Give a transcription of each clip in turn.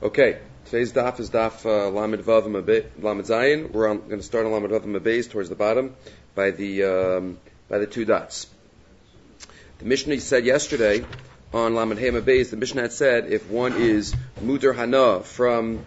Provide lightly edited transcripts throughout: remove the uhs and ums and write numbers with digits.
Okay, today's daf is daf Lamed Vav Lamed Zayin. We're going to start on Lamed Vav Mabeis towards the bottom by the two dots. The Mishnah said yesterday on Lamed Hey Mabeis, the Mishnah had said if one is Muder Hana from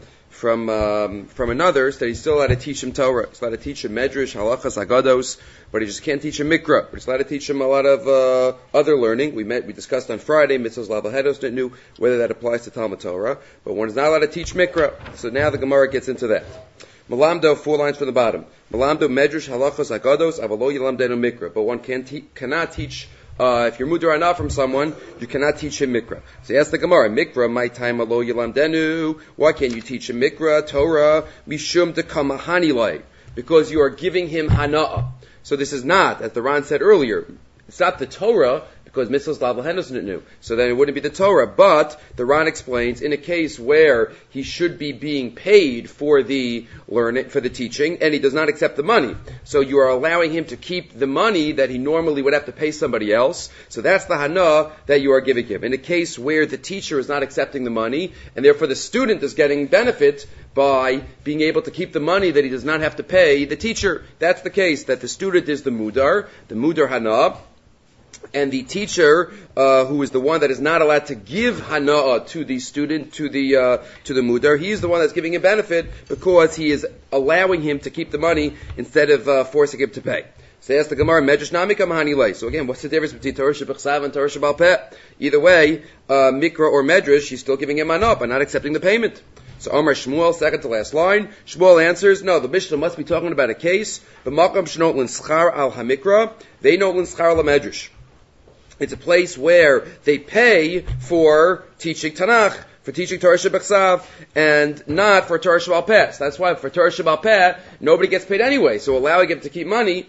another, so he's still allowed to teach him Torah. He's allowed to teach him Medrash, Halachas, Agados, but he just can't teach him Mikra. But he's allowed to teach him a lot of other learning. We discussed on Friday, Mitzvahs Lavahedos didn't know whether that applies to Talmud Torah, but one is not allowed to teach Mikra. So now the Gemara gets into that. Malamdo, 4 lines from the bottom. Malamdo, Medrash, Halachas, Agados, Avalo Yilamdenu Mikra. But one cannot teach if you're Muder Hana from someone, you cannot teach him Mikra. So he asks the Gemara, Mikra, my time alo yilamdenu. Why can't you teach him Mikra, Torah, mishum dekama hanilai? Because you are giving him Hana'ah. So this is not, as the Ran said earlier, it's not the Torah, because Mitzvahs Lavahenos didn't know. So then it wouldn't be the Torah. But the Ran explains, in a case where he should be being paid for the learning, for the teaching, and he does not accept the money. So you are allowing him to keep the money that he normally would have to pay somebody else. So that's the Hana that you are giving him. In a case where the teacher is not accepting the money, and therefore the student is getting benefit by being able to keep the money that he does not have to pay the teacher. That's the case, that the student is the Mudar Hana, and the teacher, who is the one that is not allowed to give hana'ah to the student, to the mudar, he is the one that's giving a benefit because he is allowing him to keep the money instead of forcing him to pay. So he asks the Gemara, Medrash namika mahanilei. So again, what's the difference between Torah shebechsav and Torah shebal peh? Either way, Mikra or Medrash, he's still giving him hana'ah by not accepting the payment. So Omar Shmuel, second to last line. Shmuel answers, no, the Mishnah must be talking about a case. B'makam shnot l'nschar al hamikra, they know l'nschar l'medrash. It's a place where they pay for teaching Tanakh, for teaching Torah Shebechsav, and not for Torah Shebal Peh. So that's why for Torah Shebal Peh, nobody gets paid anyway. So allowing him to keep money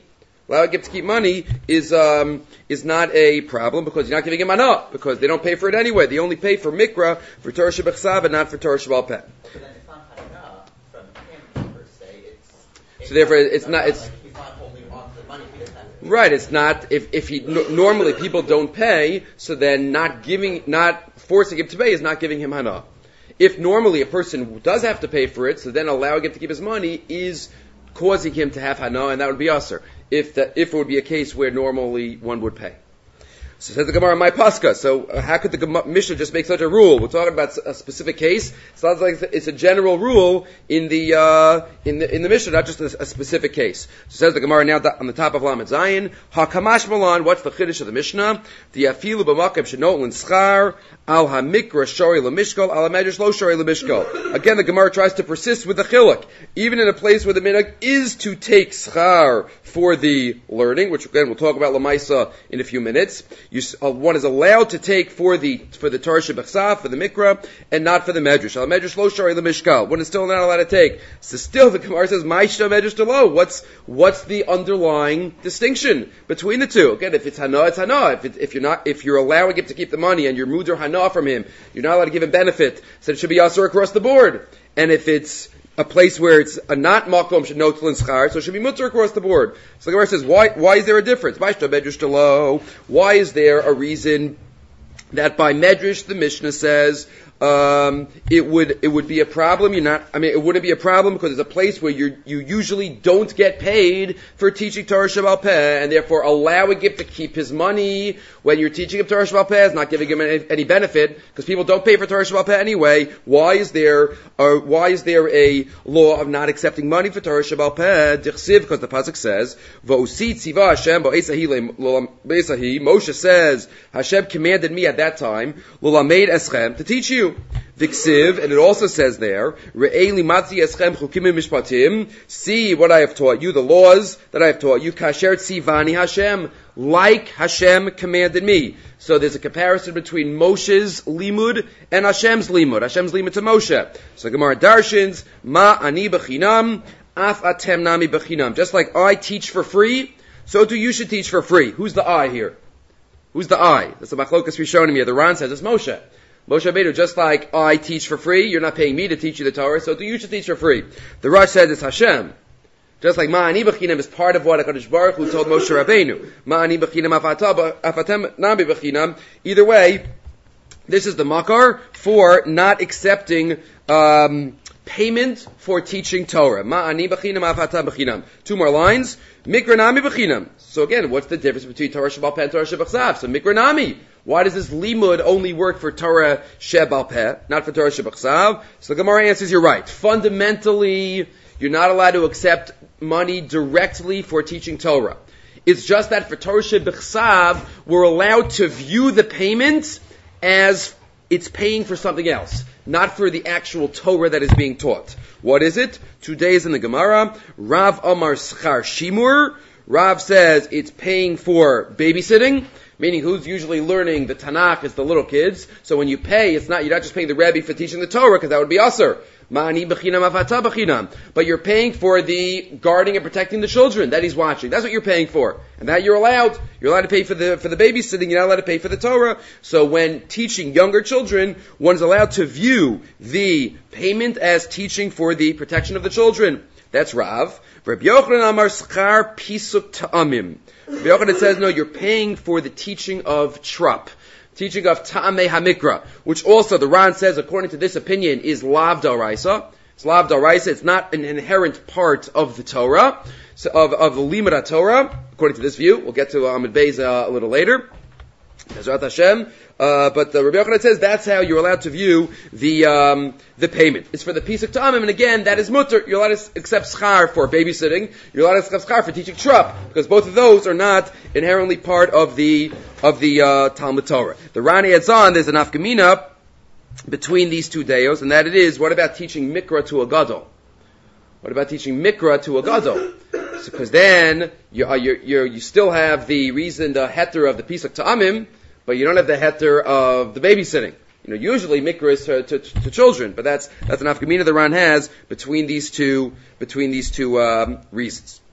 is not a problem because you're not giving him hana'ah, because they don't pay for it anyway. They only pay for Mikra, for Torah Shebechsav, and not for Torah Shebal Peh. But then it's not hana'ah from him per se. So therefore, it's not. He's not holding on to the money he doesn't have. Right, it's not, if he, normally people don't pay, so then not forcing him to pay is not giving him hana. If normally a person does have to pay for it, so then allowing him to keep his money is causing him to have hana, and that would be usher. If it would be a case where normally one would pay. So says the Gemara, my paska. So how could the Mishnah just make such a rule? We're talking about a specific case. Sounds like it's a general rule in the Mishnah, not just a specific case. So says the Gemara now on the top of Lamed Zayin, Hakamash Malan. What's the chiddush of the Mishnah? The afilu b'makom shenot l'nschar al hamikra shori l'mishkol al hamedrash lo shori l'mishkol. Again, the Gemara tries to persist with the chiluk, even in a place where the minhag is to take schar for the learning, which again we'll talk about lamaisa in a few minutes. One is allowed to take for the Torah Shebechsav, for the Mikra, and not for the Medrash. Al Medrash lo shari l'mishkal. One is still not allowed to take. So still the Gemara says, Ma'ishta Medrash lo. What's the underlying distinction between the two? Again, if it's Hana, it's Hana. If you're allowing him to keep the money and you're Muder Hana from him, you're not allowed to give him benefit, so it should be Asur across the board. And if it's a place where it's a not makom shenot l'nschar, so it should be mutter across the board. So the Gemara says, why is there a difference? Why is there a reason that by Medrash the Mishnah says it would be a problem? It wouldn't be a problem because it's a place where you usually don't get paid for teaching Torah Shebal Peh, and therefore allowing him to keep his money when you're teaching him Torah Shebal Peh is not giving him any benefit because people don't pay for Torah Shebal Peh anyway. Why is there a law of not accepting money for Torah Shebal Peh? Dichsiv, because the pasuk says, "V'osi tziva Hashem ba'esahi." Moshe says, Hashem commanded me at that time, "L'lamed eschem," to teach you. Viksiv, and it also says there, Re'ei limatzi eschem chukim mishpatim. See what I have taught you, the laws that I have taught you. Kasher tzivani Hashem, like Hashem commanded me. So there's a comparison between Moshe's limud and Hashem's limud. Hashem's limud to Moshe. So Gemara darshins, Ma ani b'chinam, af atem nami b'chinam. Just like I teach for free, so too you should teach for free. Who's the I here? Who's the I? That's the machlokas Rishonim here. The Ran says it's Moshe. Moshe Rabbeinu, just like I teach for free, you're not paying me to teach you the Torah, so you should teach for free. The Rosh says it's Hashem. Just like Ma'ani B'chinam is part of what HaKadosh Baruch Hu told Moshe Rabbeinu. Ma'ani B'chinam afatem nami b'chinam. Either way, This is the makar for not accepting payment for teaching Torah. Ma'ani b'chinam afata b'chinam. 2 more lines. Mikra nami b'chinam. So again, what's the difference between Torah shebal peh and Torah shebachsav? So mikra nami. Why does this limud only work for Torah shebal peh, not for Torah shebachsav? So the Gemara answers, you're right. Fundamentally, you're not allowed to accept money directly for teaching Torah. It's just that for Torah shebachsav, we're allowed to view the payment as it's paying for something else, not for the actual Torah that is being taught. What is it? 2 days in the Gemara. Rav Amar Schar Shimur. Rav says it's paying for babysitting, meaning who's usually learning the Tanakh is the little kids. So when you pay, you're not just paying the Rebbe for teaching the Torah, because that would be asur. Ma'ani b'chinam afata b'chinam. But you're paying for the guarding and protecting the children that he's watching. That's what you're paying for. And that you're allowed. You're allowed to pay for the babysitting, you're not allowed to pay for the Torah. So when teaching younger children, one is allowed to view the payment as teaching for the protection of the children. That's Rav. Rabbi Yochanan Amar Schar Pisuk Ta'amim. Rabbi Yochanan says, no, you're paying for the teaching of trup. Teaching of Ta'amei HaMikra, which also the Ran says, according to this opinion, is Lav D'Oraisa. It's Lav D'Oraisa. It's not an inherent part of the Torah, so of the Limud Torah, according to this view. We'll get to Amud Beis a little later. Bezrat Hashem. But the Rabbi Yochanan says that's how you're allowed to view the payment. It's for the Pisuk Ta'amim, and again, that is mutter. You're allowed to accept schar for babysitting. You're allowed to accept schar for teaching trup, because both of those are not inherently part of the Talmud Torah. The Rani adds on, there's an afkamina between these 2 deos, and that it is, what about teaching mikra to a gadol? What about teaching mikra to a gadol? Because then you still have the reason, the heter of the Pisuk Ta'amim, but you don't have the heter of the babysitting. Usually mikra is to children, but that's an afkamina the Ran has between these two reasons.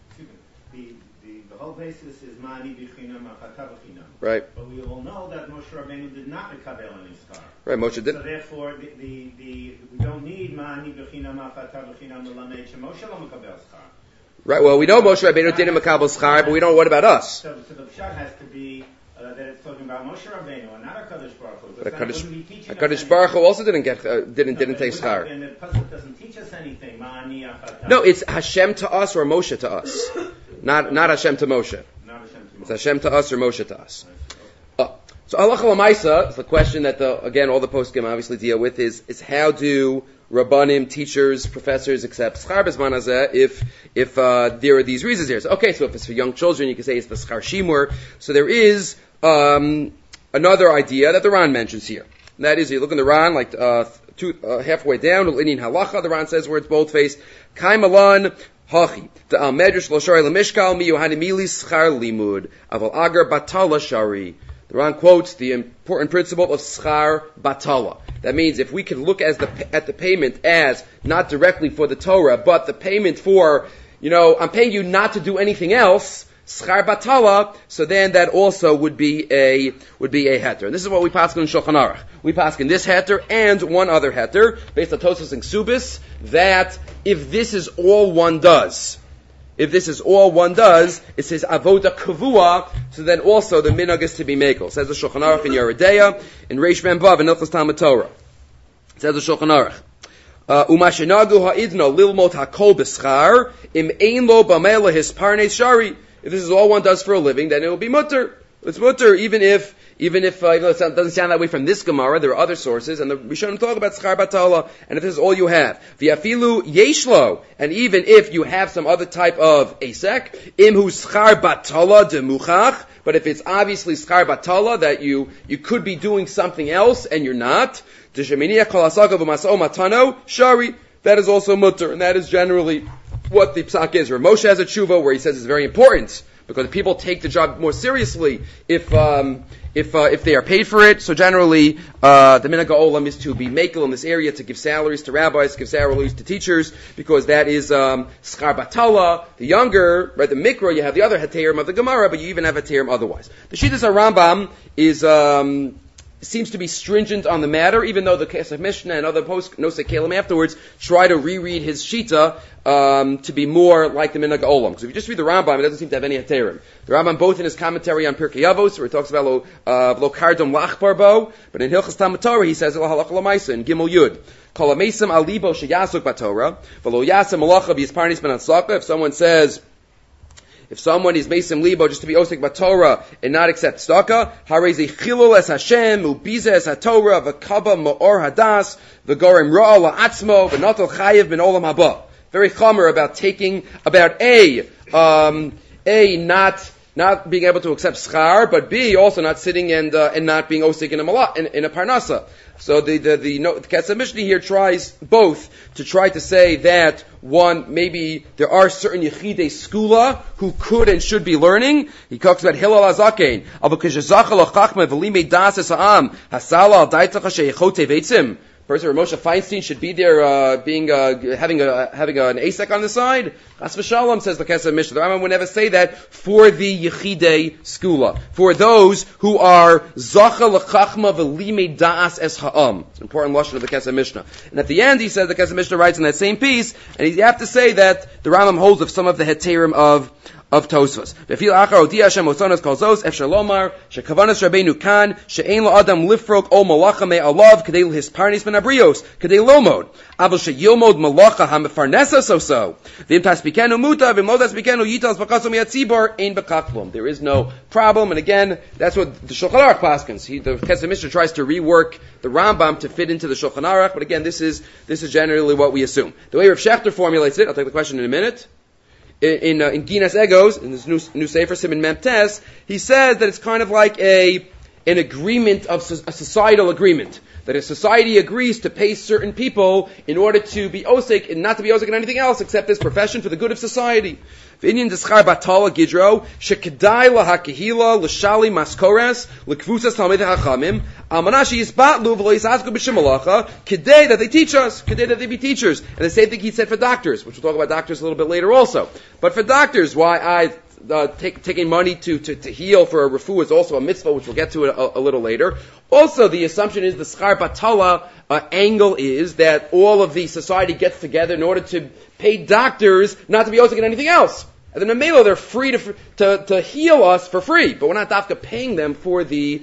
The whole basis is ma'ani b'chinam afata b'chinam. Right. But we all know that Moshe Rabbeinu did not mekabel any schar. Right, Moshe did. So therefore, we don't need ma'ani b'chinam afata b'chinam l'lamed sheMoshe lo mekabel schar. Right. Well, we know Moshe Rabbeinu didn't mekabel schar, but we don't know what about us. So the pshat has to be that it's talking about Moshe Rabbeinu and not HaKadosh Baruch Hu. But HaKadosh Baruch Hu also didn't take schar. And the pasuk doesn't teach us anything. Ma'ani afata. No, it's Hashem to us or Moshe to us, not Hashem to Moshe. Not Hashem to Moshe. It's Hashem to us or Moshe to us. So halacha l'maisa, the question that again all the poskim obviously deal with is how do Rabbanim, teachers, professors accept schar b'zman hazeh if there are these reasons here. So, okay, so if it's for young children, you can say it's the schar shimur. So there is another idea that the Ran mentions here. And that is, you look in the Ran, like halfway down, l'inin halacha, the Ran says where it's bold-faced, kai malan hachi, the medrash lo shari l'mishkal mi yohani mili schar limud, aval agar batala shari. The Ran quotes the important principle of schar batala. That means if we can look at the payment as not directly for the Torah, but the payment for, I'm paying you not to do anything else, schar batala, so then that also would be a heter. And this is what we paskin in Shulchan Aruch. We paskin this heter and one other heter, based on Tosfos and Ksubis, that if this is all one does, it says avoda kavua, so then also the minhag is to be mekel. Says the Shulchan Aruch in Yeridea, in Reish Mem Vav, in Hilchos Talmud Torah. Says the Shulchan Aruch. Umashenagu ha'idno lilmot hakol b'schar, im ein lo b'mela hisparnes shari. If this is all one does for a living, then it will be mutter. It's mutter, even if it doesn't sound that way from this Gemara, there are other sources, and we shouldn't talk about schar batala, and if this is all you have. V'yafilu yeshlo, and even if you have some other type of asek, imhu schar batala demuchach, but if it's obviously schar batala, that you could be doing something else, and you're not, d'sheminiach kol hasaka v'mas'o matano, shari, that is also mutter, and that is generally what the psak is. Rav Moshe has a tshuva where he says it's very important, because people take the job more seriously if they are paid for it. So generally, the minhag ha'olam is to be mekel in this area, to give salaries to rabbis, to give salaries to teachers, because that is schar batala. The younger, right, the mikra, you have the other heterim of the Gemara, but you even have heterim otherwise. The Shittas Rambam is seems to be stringent on the matter, even though the Kesef Mishnah and other post-Nosei Kalim afterwards try to reread his Shita to be more like the Minhag Olam. Because if you just read the Rambam, it doesn't seem to have any Heterim. The Rambam, both in his commentary on Pirkei Avos, where he talks about lo kardom lachbar bo, but in Hilchas Talmud Torah he says halacha l'maisa in Gimel Yud. Kol hamesim al libo sheyasuk b'Torah, v'lo yasem malacha b'yisparnis ben hatzaka. If someone is mesim libo just to be osik b'Torah and not accept tzedakah, harei chilul es Hashem ubiza es haTorah v'kaba ma'or hadas v'gorim ra'a la'atzmo v'notel chayiv ben olam haba. Very chomer about not being able to accept schar, but B, also not sitting and not being osik in a parnasa. So the Kesef Mishnah here tries both to try to say that one, maybe there are certain yechidei skula who could and should be learning. He talks about Hillel Azaken. Person Moshe Feinstein should be there, having an asek on the side. Chas v'shalom, says the Kesef Mishnah. The Rambam would never say that for the Yechidei Skula, for those who are Zacha l'chachma v'limei da'as es ha'am. It's an important lashon of the Kesef Mishnah. And at the end, he says the Kesef Mishnah writes in that same piece, and you have to say that the Rambam holds of some of the heterim of Tosfos. V'fil achar odiya Hashem osanos kol zos efshar lomar shekavanas Rabbeinu kan she'ein la'adam lifrok ol malacha me'alav kadei l'hisparnis ben abrios kadei lomod aval she'yilmod malacha ha'mefarnesa so v'im taspikenu muta v'im lo taspikenu yitas b'kaso mi'atzibor ein b'kaklum. There is no problem, and again, that's what the Shulchan Aruch paskins. The Kesef Mishnah tries to rework the Rambam to fit into the Shulchan Aruch, but again, this is generally what we assume. The way Rav Shechter formulates it, I'll take the question in a minute. In Ginas Egos, in this new Sefer Siman Memtes, he says that it's kind of like an agreement of a societal agreement. That if society agrees to pay certain people in order to be osek and not to be osek in anything else except this profession for the good of society. V'inyan deschar batala gidro shekedai lahakehila l'shali maskores l'kvusas talmidei hachamim almanashi yisbatlu v'lo yisasku b'shem malacha kedei that they teach us, kedei that they be teachers. And the same thing he said for doctors, which we'll talk about doctors a little bit later also. But for doctors, why taking money to heal for a refu is also a mitzvah, which we'll get to a little later. Also, the assumption is the schar batala angle is that all of the society gets together in order to pay doctors not to be osik in anything else. And then in Mela, they're free to heal us for free, but we're not dafka paying them for the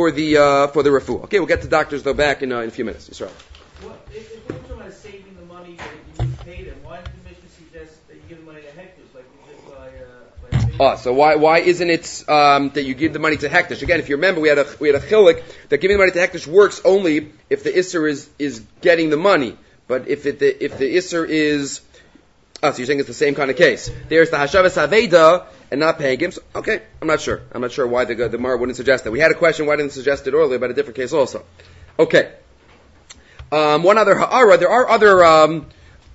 refu. Okay, we'll get to doctors though back in a few minutes. Yisrael. Well, if we're talking about saving the money that you pay them, why did the Mishnah suggest that you give the money to hectares like you did by So why isn't it that you give the money to hektish? Again, if you remember, we had a chilik that giving the money to hektish works only if the isser is getting the money, but if the isser is so you're saying it's the same kind of case. There's the Hashavas Aveda and not paying him. So, okay, I'm not sure why the Gemara wouldn't suggest that. We had a question why didn't it suggest it earlier about a different case also. Okay. One other ha'ara, there are other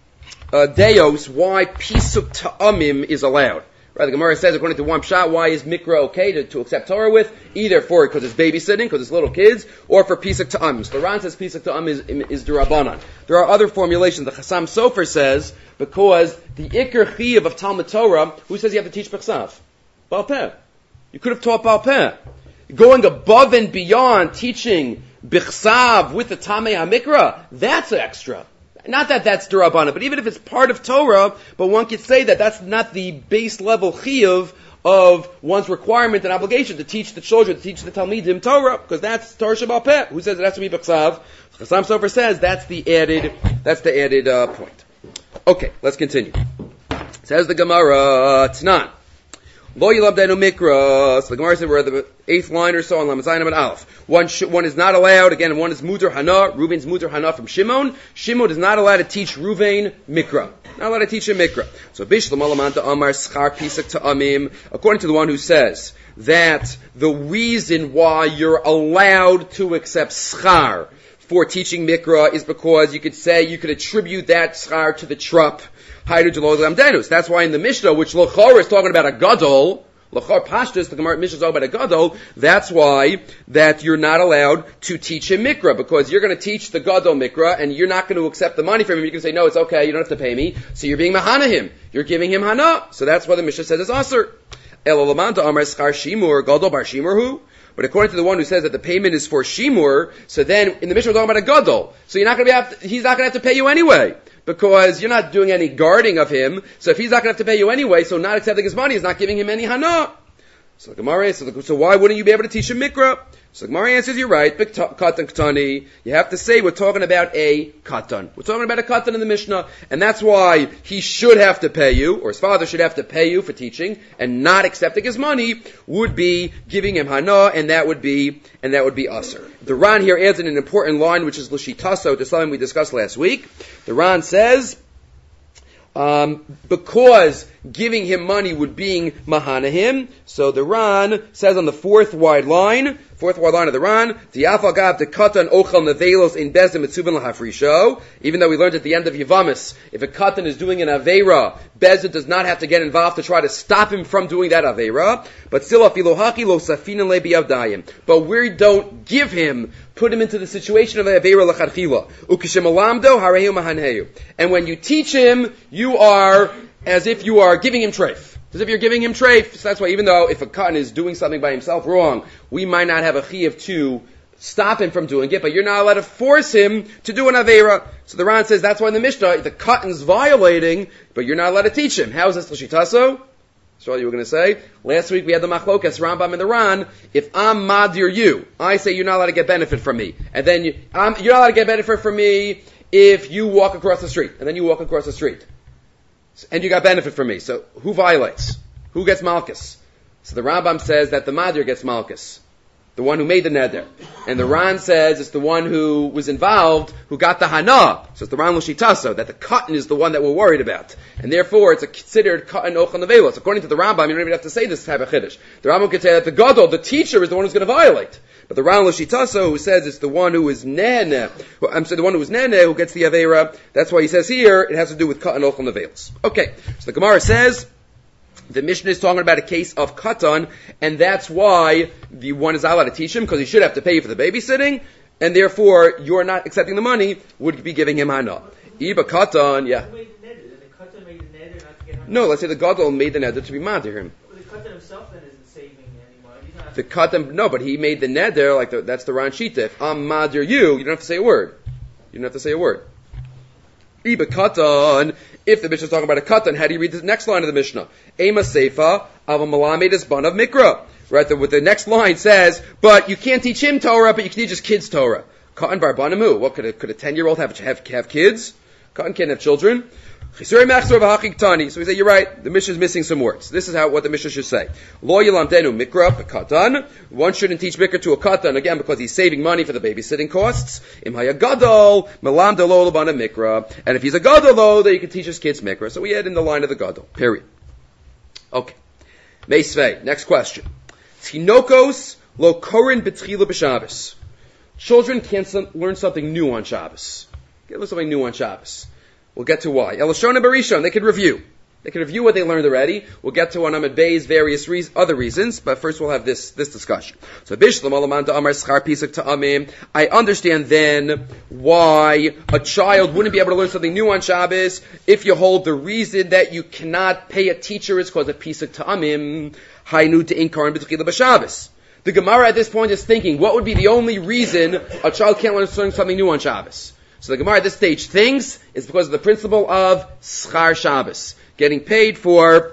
deos why pisuk ta'amim is allowed. Right, the Gemara says, according to one pshat, why is mikra okay to accept Torah with? Either because it's babysitting, because it's little kids, or for pisuk ta'am. So the Ran says pisuk ta'am is durabanan. There are other formulations. The Chassam Sofer says, because the ikar chiyuv of Talmud Torah, who says you have to teach b'chsav? Baal Peh. You could have taught Baal Peh. Going above and beyond teaching b'chsav with the Tamei HaMikra, that's extra. Not that that's Durabana, but even if it's part of Torah, but one could say that that's not the base level chiyuv of one's requirement and obligation to teach the children, to teach the Talmidim Torah, because that's Torah Sheba'al Peh. Who says it has to be B'chsav? Chassam Sofer says that's the added point. Okay, let's continue. Says the Gemara, Tnan. Lo yilabdenu mikra. So the Gemara said we're at the 8th line or so on Lamazayim and Aleph. One is not allowed. Again, one is Mutar Hana. Reuven's Mutar Hana from Shimon. Shimon is not allowed to teach Reuven mikra. Not allowed to teach him mikra. So Bishlam Alamanta Amar Schar Pisak Ta'amim. According to the one who says that the reason why you're allowed to accept schar for teaching mikra is because you could attribute that schar to the trup. That's why in the Mishnah, which L'chor is talking about a gadol, L'chor Pashtus, the Gemara Mishnah is talking about a gadol, that's why that you're not allowed to teach him mikra, because you're going to teach the gadol mikra, and you're not going to accept the money from him. You can say, no, it's okay, you don't have to pay me. So you're being mahana him. You're giving him hana. So that's why the Mishnah says it's aser. El Alamanta Amar Schar Shimur, gadol bar Shimur hu. But according to the one who says that the payment is for shimur, so then in the Mishnah we're talking about a gadol. So you're not going to he's not going to have to pay you anyway, because you're not doing any guarding of him. So if he's not going to have to pay you anyway, so not accepting his money is not giving him any hana. So the Gemara says, so why wouldn't you be able to teach him mikra? So the Gemara answers, you're right, katan katani. You have to say we're talking about a katan. We're talking about a katan in the Mishnah, and that's why he should have to pay you, or his father should have to pay you for teaching, and not accepting his money would be giving him hana, and that would be usher. The Ran here adds in an important line, which is l'shitaso, to something we discussed last week. The Ran says, because giving him money would be mahanahim, so the Ran says on the fourth wide line of the Ran, Tiafagav de katan ochel nevelos in bezim mitzuvin lahafrisho. Even though we learned at the end of Yavamis, if a katan is doing an aveira, bezin does not have to get involved to try to stop him from doing that aveira. But still, afilohaki lo safina lebiavdayim. But we don't give him, put him into the situation of aveira lachadchila. Ukishemalamdo harehu mahanheyu. And when you teach him, you are as if you are giving him treif. As if you're giving him treif. So that's why even though if a katan is doing something by himself wrong, we might not have a chiyuv to stop him from doing it, but you're not allowed to force him to do an aveira. So the Ran says that's why in the Mishnah, the katan's violating, but you're not allowed to teach him. How is this l'shitaso? That's what you were going to say. Last week we had the machlokas, Rambam and the Ran. If I'm madir you, I say you're not allowed to get benefit from me. And then you're not allowed to get benefit from me if you walk across the street. And then you walk across the street. And you got benefit from me. So who violates? Who gets malchus? So the Rambam says that the madir gets malchus, the one who made the neder. And the Ran says it's the one who was involved who got the hana. So it's the Ran l'shitaso, that the katan is the one that we're worried about. And therefore it's considered katan ochel nevelos. According to the Rambam, you don't even have to say this type of chiddush. The Rambam could say that the gadol, the teacher, is the one who's going to violate. But the Ran l'shitaso, who says it's the one who is nene, the one who is nene who gets the aveira, that's why he says here it has to do with katan ochel nevelos. Okay, so the Gemara says the Mishnah is talking about a case of katan, and that's why the one is not allowed to teach him, because he should have to pay you for the babysitting, and therefore you're not accepting the money, would be giving him hana. Iba katan, yeah. No, let's say the gadol made the neder to be mad to him. Well, the katan himself then isn't saving any money. He's not The katan, no, but he made the neder, that's the Ran Shita. If I'm madir you don't have to say a word. You don't have to say a word. Iba katan. If the Mishnah is talking about a katan, how do you read the next line of the Mishnah? Ema seifa av malamed is ban of mikra. Right, the next line says, but you can't teach him Torah, but you can teach his kids Torah. Katan bar banamu. What could a 10-year-old have kids? Katan can't have children. So we say, you're right, the Mishnah is missing some words. This is what the Mishnah should say. Lo yilamdenu mikra katan. One shouldn't teach mikra to a katan, again, because he's saving money for the babysitting costs. Im haya gadol, melamda lo labana mikra. And if he's a gadol, though, then you can teach his kids mikra. So we add in the line of the gadol. Period. Okay. Meisvei. Next question. Tinokos lo korin b'tchila b'Shabbos. Children can't learn something new on Shabbos. Learn something new on Shabbos. We'll get to why. Elashona Barishon, they could review. They could review what they learned already. We'll get to on Amid Bey's various other reasons, but first we'll have this discussion. So Bishlam Alamanta Amar Schar Pisak Ta'amim. I understand then why a child wouldn't be able to learn something new on Shabbos if you hold the reason that you cannot pay a teacher is because of Pisak Ta'amim. Hainu to Inkarin B'Tchila B'Shabbos. The Gemara at this point is thinking, what would be the only reason a child can't learn something new on Shabbos? So the Gemara at this stage thinks it's because of the principle of Schar Shabbos, getting paid for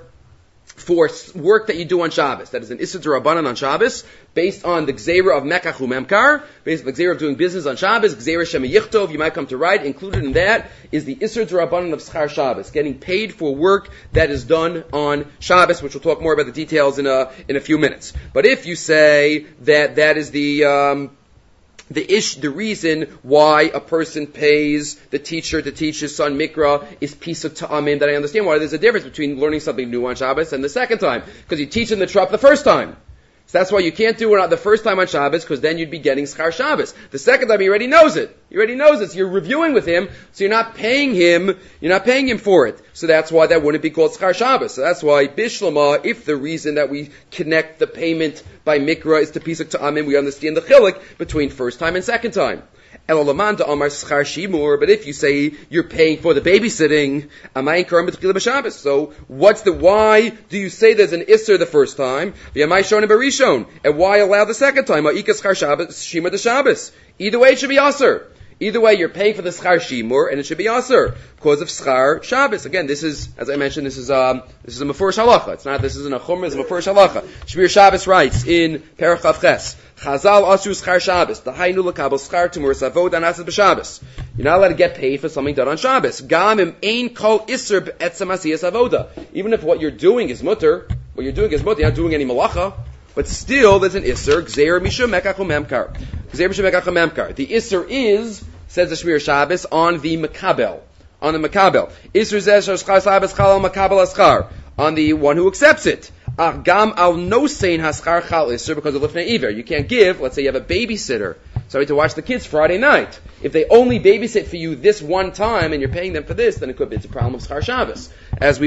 work that you do on Shabbos. That is an Issur D'Rabbanan on Shabbos, based on the Gzeira of Mekach Umemkar, based on the Gzeira of doing business on Shabbos, Gzeira Shema Yichtov, you might come to write. Included in that is the Issur D'Rabbanan of Schar Shabbos, getting paid for work that is done on Shabbos, which we'll talk more about the details in a few minutes. But if you say that is the reason why a person pays the teacher to teach his son Mikra is Pisak Ta'amim, that I understand why there's a difference between learning something new on Shabbos and the second time. Because you teach him the Trup the first time. So that's why you can't do it the first time on Shabbos, because then you'd be getting Schar Shabbos. The second time he already knows it. So you're reviewing with him, so you're not paying him for it. So that's why that wouldn't be called Schar Shabbos. So that's why Bishlama, if the reason that we connect the payment by Mikra is to Pisak Ta'amim, we understand the chiluk between first time and second time. Elolaman to Omar Schar Shimur, but if you say you're paying for the babysitting, Amay Karam B'Tchila B'Shabbos. So why do you say there's an Isser the first time? V'Amay Shona Barishon. And why allow the second time? Ma'ika Schar Shabbos, Shimur the Shabbos. Either way it should be Aser. Either way, you're paying for the Schar Shimur, and it should be Aser because of Schar Shabbos. Again, this is, as I mentioned, this is a Mefurish Halacha. This isn't a Chumrah, it's a Mefurish Halacha. Shmir Shabbos writes in Perach Ches, Chazal Asru Schar Shabbos, the Hainu L'Kabel Schar Tumur Savod Anasas B'Shabbos. You're not allowed to get paid for something done on Shabbos. Gam im ein kol Isser B'etzem Asiyas Avoda. Even if what you're doing is mutter, you're not doing any malacha, but still there's an Isser, Gzeir Mishum Mekach Memkar. The Isser is, says the Shmir Shabbos, on the Makabel. On the Makabel. Isser Zeh Shar Shabbos Chal Makabel Aschar. On the one who accepts it. Gam al nosein haschar chal Isser because of Lifnei Iver. You can't give, let's say you have a babysitter. Sorry, to watch the kids Friday night. If they only babysit for you this one time and you're paying them for this, then it's a problem of Schar Shabbos. As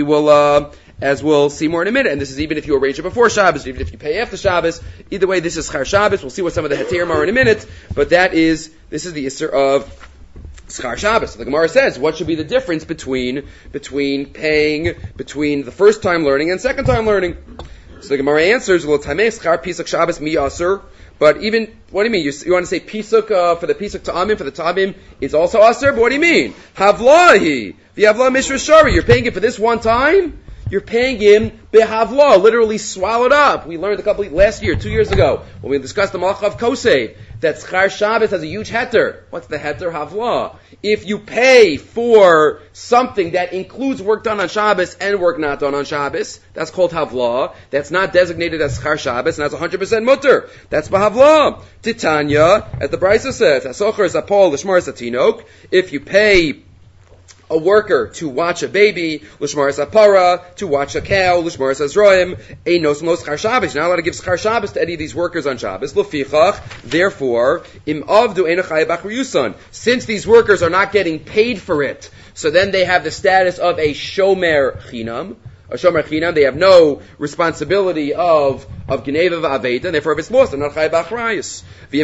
we'll see more in a minute. And this is even if you arrange it before Shabbos, even if you pay after Shabbos. Either way, this is Schar Shabbos. We'll see what some of the Heterim are in a minute. But this is the Isser of Schar Shabbos. The Gemara says, what should be the difference between paying, between the first time learning and second time learning? So the Gemara answers, Schar Pisak Shabbos mi Aser. But even, what do you mean? You want to say Pisuk, for the Pisuk Ta'amim, for the Ta'amim, it's also Aser? But what do you mean? Havlahi. The Havlah Mishra Shari. You're paying it for this one time? You're paying him behavla, literally swallowed up. We learned last year, 2 years ago, when we discussed the Malach of Kosei, that Schar Shabbos has a huge heter. What's the heter? Havla. If you pay for something that includes work done on Shabbos and work not done on Shabbos, that's called Havla. That's not designated as Schar Shabbos, and that's 100% mutter. That's behavla. Titania, as the Brisa says, Asocher is Apol, Lishmar is Atinok. If you pay a worker to watch a baby, l'shmar sapara, to watch a cow, l'shmar sazroim, einos mos schar Shabbos. You're not allowed to give schar Shabbos to any of these workers on Shabbos. L'fichach, therefore, im avdu enachai b'chriyusan. Since these workers are not getting paid for it, so then they have the status of a shomer chinam. A shomer chinam, they have no responsibility of geneva v'aveda, and therefore if it's lost, they're not chai b'chriyus. But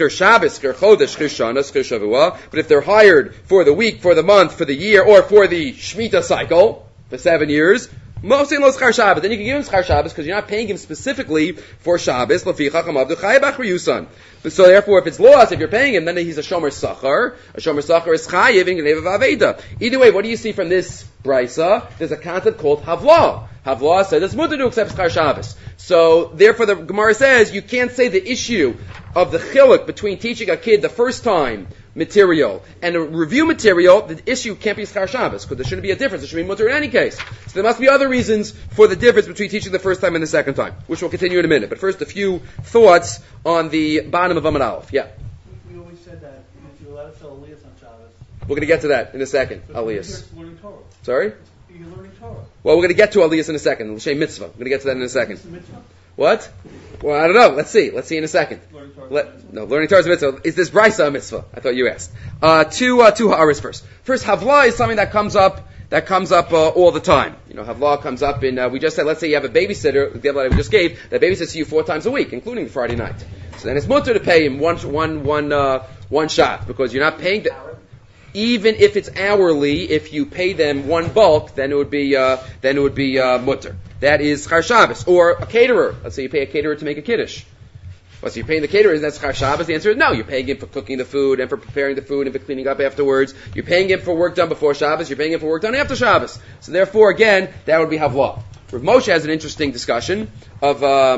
if they're hired for the week, for the month, for the year, or for the Shemitah cycle, for 7 years, mostly in Schar Shabbos, then you can give him Schar Shabbos because you're not paying him specifically for Shabbos. So therefore, if it's lost, if you're paying him, then he's a Shomer Sachar. A Shomer Sachar is Chayiv in Geneva V'Aveda. Either way, what do you see from this Brisa? There's a concept called Havlah. Havlah says it's mutter to accept Schar Shabbos. So therefore, the Gemara says you can't say the issue of the chiluk between teaching a kid the first time material and a review material. The issue can't be Schar Shabbos because there shouldn't be a difference. It should be mutter in any case. So there must be other reasons for the difference between teaching the first time and the second time, which we'll continue in a minute. But first, a few thoughts on the bottom of Amud Aleph. Yeah. We always said that you're allowed to sell Aliyahs on Shabbos. We're going to get to that in a second. Aliyahs. Learning Torah. Sorry? You're learning Torah. Well, we're going to get to Aliyahs in a second. L'shem mitzvah. We're going to get to that in a second. Is it mitzvah? What? Well, I don't know. Let's see. Let's see in a second. Learning Torah. Learning Torah is a mitzvah. Is this Brisa a mitzvah? I thought you asked. Two ha'aris first. First, Havlah is something that comes up all the time. Havlah comes up in, we just said, let's say you have a babysitter, the example that we just gave, that babysits you 4 times a week, including the Friday night. So then it's mutter to pay him one shot, because you're not paying even if it's hourly, if you pay them one bulk, then it would be mutter. That is Schar Shabbos. Or a caterer. Let's say you pay a caterer to make a kiddush. Well, so you're paying the caterer, is that Schar Shabbos? The answer is no. You're paying him for cooking the food and for preparing the food and for cleaning up afterwards. You're paying him for work done before Shabbos. You're paying him for work done after Shabbos. So therefore, again, that would be Havlah. Rav Moshe has an interesting discussion of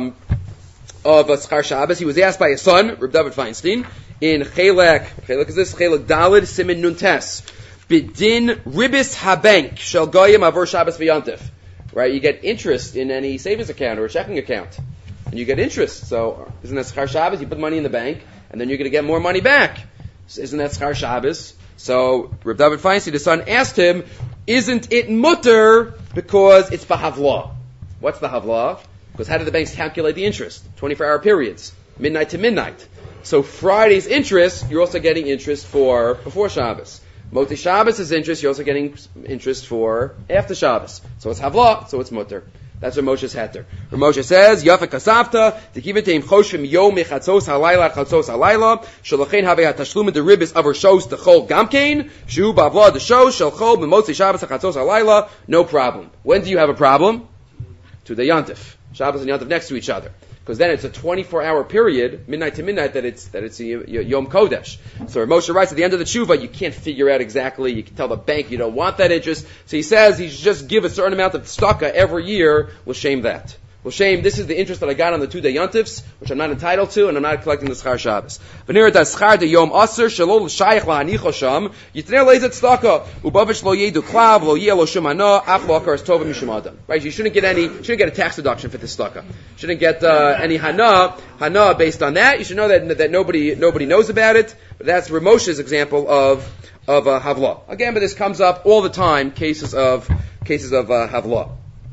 Schar Shabbos. He was asked by his son, Reb David Feinstein, in Chelek is this? Chelek Dalid Simin Nuntes. Bidin Ribis Habank Shel Goyim Avor Shabbos V'Yantif. Right? You get interest in any savings account or a checking account. And you get interest. So, isn't that Schar Shabbos? You put money in the bank, and then you're going to get more money back. So isn't that Schar Shabbos? So, Reb David Feinstein, the son, asked him, isn't it mutter because it's Bahavlah? What's the Havlah? Because how do the banks calculate the interest? 24-hour periods. Midnight to midnight. So Friday's interest, you're also getting interest for before Shabbos. Moti Shabbos' interest, you're also getting interest for after Shabbos. So it's Havlah, so it's mutter. That's what Moshe's heter. Where Moshe says, Yafek kasavta, tekiveteim choshim yom mechatzos halayla chatzos halayla, shalachein havei hatashlumin deribis aver shos techol gamkein, shu bavla deshos shalchol b'motzei Shabbos hachatzos halayla. No problem. When do you have a problem? To the Yantif. Shabbos and Yantif next to each other. Because then it's a 24-hour period, midnight to midnight, that it's a Yom Kodesh. So Moshe writes at the end of the tshuva, you can't figure out exactly, you can tell the bank you don't want that interest. So he says he should just give a certain amount of tzedakah every year, will shame that. Well, shame, this is the interest that I got on the 2-day Yontifs, which I'm not entitled to, and I'm not collecting the Schar Shabbos. V'nira da schar de Yom Aser, shalol l'shayach la'anicho sham, yitnei leizet tzedakah, ubavish lo yedu klav, lo yeh lo shumana, ach lo akar tova mishum adam. Right, you shouldn't get a tax deduction for this tzedakah. You shouldn't get any hana based on that. You should know that nobody knows about it. But that's Ramosha's example of havla. Again, but this comes up all the time, cases of havla.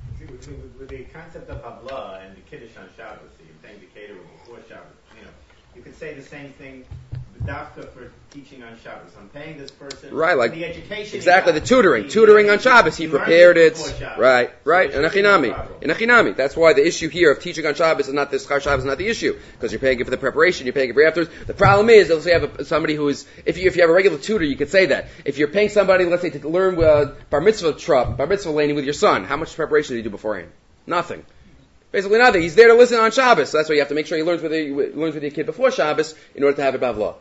With the concept of Havla and the Kiddush on Shabbos, so you're paying the caterer before Shabbos, you could say the same thing, the doctor for teaching on Shabbos. I'm paying this person right, like the education. Exactly, the tutoring on Shabbos. He prepared it. Right. In Achinami. That's why the issue here of teaching on Shabbos is not this Schar Shabbos is not the issue, because you're paying it for the preparation, you're paying it for afterwards. The problem is, let's say you have somebody who is, if you have a regular tutor, you could say that. If you're paying somebody, let's say, to learn bar mitzvah laning with your son, how much preparation do you do beforehand? Nothing. Basically nothing. He's there to listen on Shabbos. So that's why you have to make sure he learns with your kid before Shabbos in order to have it bavla.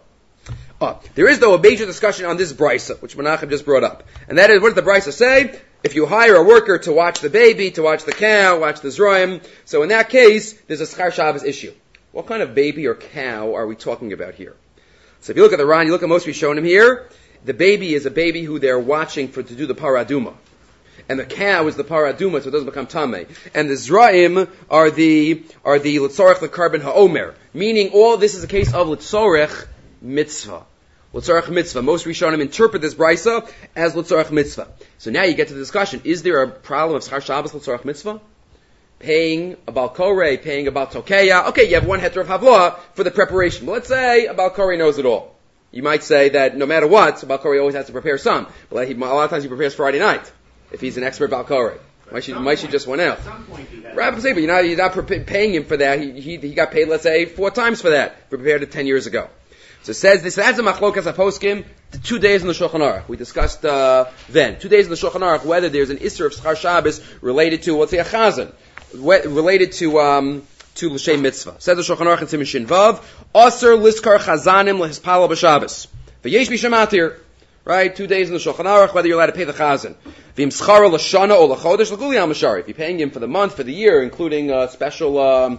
There is, though, a major discussion on this brisa, which Menachem just brought up. And that is, what does the brisa say? If you hire a worker to watch the baby, to watch the cow, watch the zroim, so in that case, there's a Schar Shabbos issue. What kind of baby or cow are we talking about here? So if you look at the Ran, you look at most we've shown him here, the baby is a baby who they're watching to do the paraduma. And the cow is the paraduma, so it doesn't become tamei. And the zraim are the litzorech the carbon haomer, meaning all this is a case of litzorech mitzvah. Litzorech mitzvah. Most Rishonim interpret this brisa as litzorech mitzvah. So now you get to the discussion: is there a problem of Schar Shabbos litzorech mitzvah? Paying a Baal Koreh, paying a Baal Tokeya. Okay, you have one heter of havla for the preparation. But let's say a Baal Koreh knows it all. You might say that no matter what, a Baal Koreh always has to prepare some. But a lot of times he prepares Friday night. If he's an expert Baal Koreh. Might she just went out. Right, but you're not paying him for that. He got paid, let's say, 4 times for that. Prepared it 10 years ago. So it says this. That's a machlokas aposkim. The 2 days in the Shulchan Aruch we discussed then. 2 days in the Shulchan Aruch whether there's an isser of Schar Shabbos related to, let's say, a chazan, related to l'shem mitzvah. Says the Shulchan Aruch in Siman Shin Vav, Aser liskar chazanim lehispala b'Shabbos. V'yesh b'shamatir. Right, 2 days in the Shulchan Aruch whether you're allowed to pay the chazan. V'im schara l'shana or l'chodesh l'guli al-mashari. If you're paying him for the month, for the year, including special,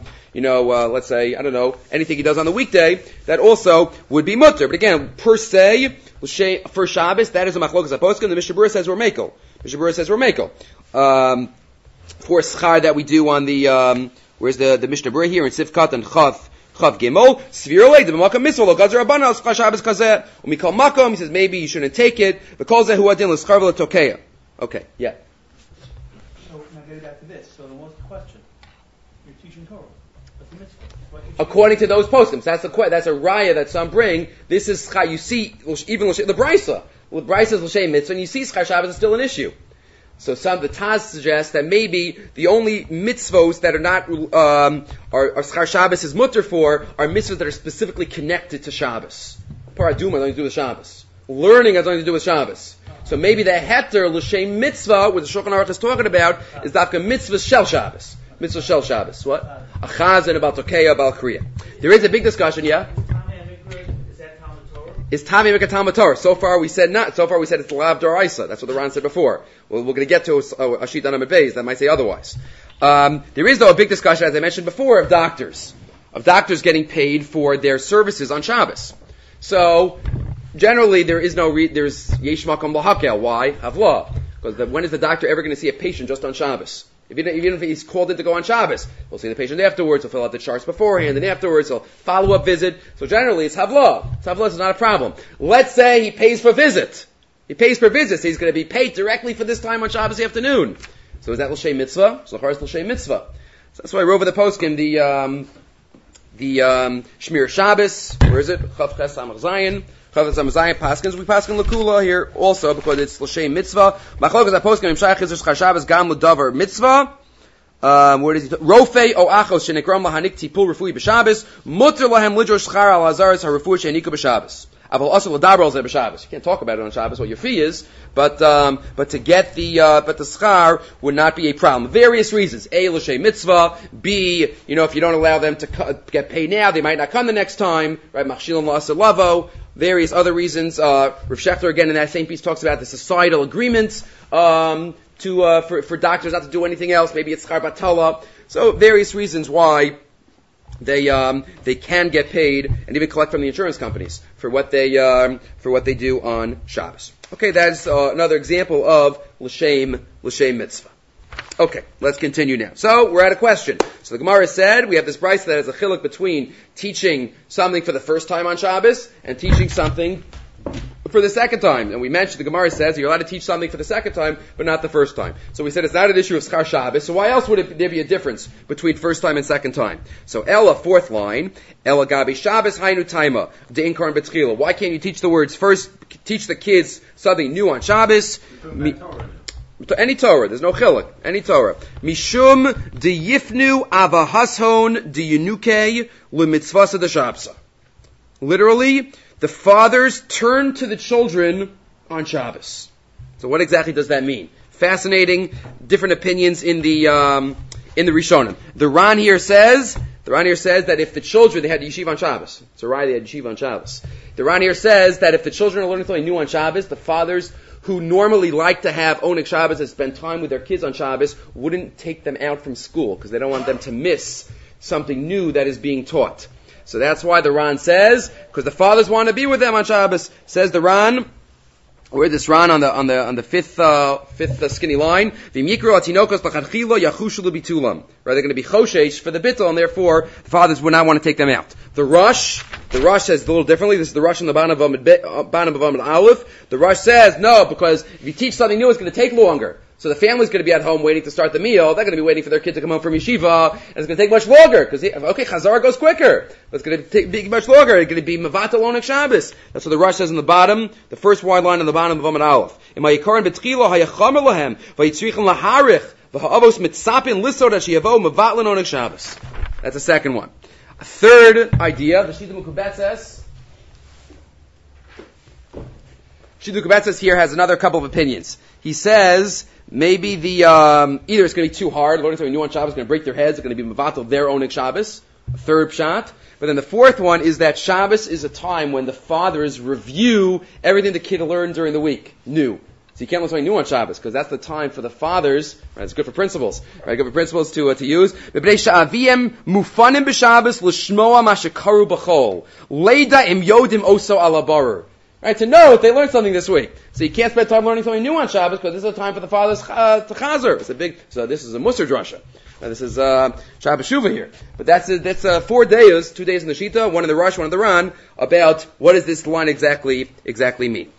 let's say, I don't know, anything he does on the weekday, that also would be mutter. But again, per se, for Shabbos, that is a machlokas aposkim. The Mishnah Berurah says we're mekel. For schar that we do on the, where's the Mishnah Berurah here in Sifkat and Chav Gimel, Svirole, the Makom Mitzvah, Lo Gazer Rabbanan, Schar Shabbos Kazeh, Umikol Makom, he says maybe you shouldn't take it, V'kol Zeh Hu Adin L'Schar V'Tokeya. Okay, yeah. So, now getting back to this, so what's the question? You're teaching Torah. What's the mitzvah? According to those postems, that's a raya that some bring. This is Schar, you see, even the Brisa. Well, Brisa is L'Shem Mitzvah, and you see Schar Shabbos is still an issue. So the Taz suggests that maybe the only mitzvos that are not, are Schar Shabbos is mutter for, are mitzvahs that are specifically connected to Shabbos. Paraduma has nothing to do with Shabbos. Learning has nothing to do with Shabbos. So maybe the heter, l'shem mitzvah, what the Shulchan Aruch is talking about, is dafka mitzvah shel Shabbos. Mitzvah shel Shabbos. What? A chazan about Tokeya, about Kriya. There is a big discussion, yeah? Is Tami Mikra Talmud Torah? So far we said not. So far we said it's Lav Doraisa. That's what the Ran said before. Well, we're going to get to a sheet on Amid Beis that might say otherwise. There is, though, a big discussion, as I mentioned before, of doctors getting paid for their services on Shabbos. So, generally, there's Yesh Makom L'Hakel. Why? Havla. Because when is the doctor ever going to see a patient just on Shabbos? Even if he's called in to go on Shabbos, we'll see the patient afterwards, he'll fill out the charts beforehand, and afterwards he'll follow-up visit. So generally, it's Havla. Havla is not a problem. Let's say he pays for visit. He pays per visit, so he's going to be paid directly for this time on Shabbos afternoon. So is that L'Shem Mitzvah? So is L'Shem Mitzvah. So that's why I wrote over the poskim, the Shmir Shabbos, where is it? Chav Ches Samach Zayin. Chav Ches Samach Zayin Paskins. We Paskin L'Kula here also because it's L'Shem Mitzvah. Machlokas HaPoskim Im Shayach Chizur Schar Shabbos Gam L'Davar Mitzvah. Where does he? Rofei o achos shenekram lahanik tipul rafui b'Shabbos mutter lahem lidrosh schar al azaris harafui sheniku b'Shabbos. Aval also l'daber al b'Shabbos. You can't talk about it on Shabbos what your fee is, but to get the schar would not be a problem. Various reasons: A, l'shay mitzvah. B, if you don't allow them to get paid now, they might not come the next time. Right? Machshilim la'aseh lavo. Various other reasons. Rav Shechter again in that same piece talks about the societal agreements. For doctors not to do anything else, maybe it's schar batala. So various reasons why they can get paid and even collect from the insurance companies for what they do on Shabbos. Okay, that's another example of l'shem mitzvah. Okay, let's continue now. So we're at a question. So the Gemara said we have this brayso that has a chiluk between teaching something for the first time on Shabbos and teaching something for the second time. And we mentioned, the Gemara says you're allowed to teach something for the second time, but not the first time. So we said it's not an issue of schar Shabbos, so why else would there be a difference between first time and second time? So Ella, fourth line, Ella gabi Shabbos hainu taima, de'in karan betchila. Why can't you teach the words first, teach the kids something new on Shabbos? Any Torah, there's no chiluk, any Torah. Mishum deyifnu avahashon deyinuke lemitzvasa deshabsa. Literally, the fathers turn to the children on Shabbos. So what exactly does that mean? Fascinating, different opinions in the Rishonim. The Ran here says that if the children, they had yeshiva on Shabbos. It's a right, they had yeshiva on Shabbos. The Ran here says that if the children are learning something new on Shabbos, the fathers who normally like to have Oneg Shabbos and spend time with their kids on Shabbos wouldn't take them out from school because they don't want them to miss something new that is being taught. So that's why the Ran says, because the fathers want to be with them on Shabbos. Says the Ran, where this Ran on the fifth skinny line, v'mikro atinokos l'chadchilo yachushu l'bitulam. Right, they're going to be choshesh for the bittul, and therefore the fathers would not want to take them out. The Rosh says a little differently. This is the Rosh in the Bana of Amid Aleph. The Rosh says no, because if you teach something new, it's going to take longer. So the family's going to be at home waiting to start the meal. They're going to be waiting for their kid to come home from yeshiva, and it's going to take much longer because Chazar goes quicker, but it's going to be much longer. It's going to be Mavatal Oneg Shabbos. That's what the Rosh says in the bottom, the first wide line on the bottom of Amid Aleph. In my Yikaron betchilo hayachamer lahem vayitzrichen laharich v'ha'avos mitzapin lisod ashiyavo Mavatal Oneg Shabbos. That's the second one. A third idea, the Shita Mukubetzes. Shita Mukubetzes here has another couple of opinions. He says maybe either it's going to be too hard, learning something new on Shabbos is going to break their heads, it's going to be Mavatal their Oneg Shabbos, a third pshat. But then the fourth one is that Shabbos is a time when the fathers review everything the kid learned during the week, new. So you can't learn something new on Shabbos, because that's the time for the fathers, right? It's good for principals, right? Good for principals to use. Mufanim b'Shabbos l'shmoa mashakaru b'chol. Leida im yodim oso alabaru. Right, to know if they learned something this week. So you can't spend time learning something new on Shabbos because this is a time for the fathers to chazer. So this is a Musar drasha. This is Shabbos Shuvah here. But that's 4 days, 2 days in the Shita, one in the Rosh, one in the Ran, about what does this line exactly mean.